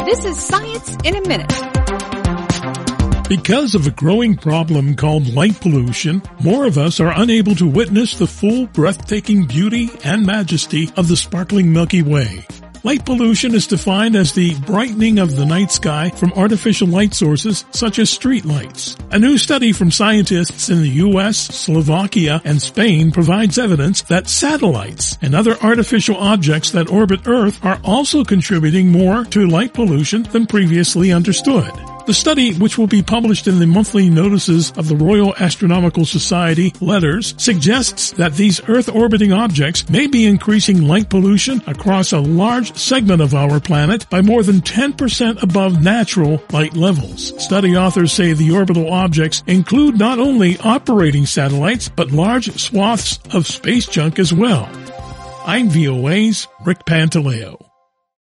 This is Science in a Minute. Because of a growing problem called light pollution, more of us are unable to witness the full, breathtaking beauty and majesty of the sparkling Milky Way. Light pollution is defined as the brightening of the night sky from artificial light sources such as street lights. A new study from scientists in the U.S., Slovakia, and Spain provides evidence that satellites and other artificial objects that orbit Earth are also contributing more to light pollution than previously understood. The study, which will be published in the monthly notices of the Royal Astronomical Society letters, suggests that these Earth-orbiting objects may be increasing light pollution across a large segment of our planet by more than 10% above natural light levels. Study authors say the orbital objects include not only operating satellites, but large swaths of space junk as well. I'm VOA's Rick Pantaleo.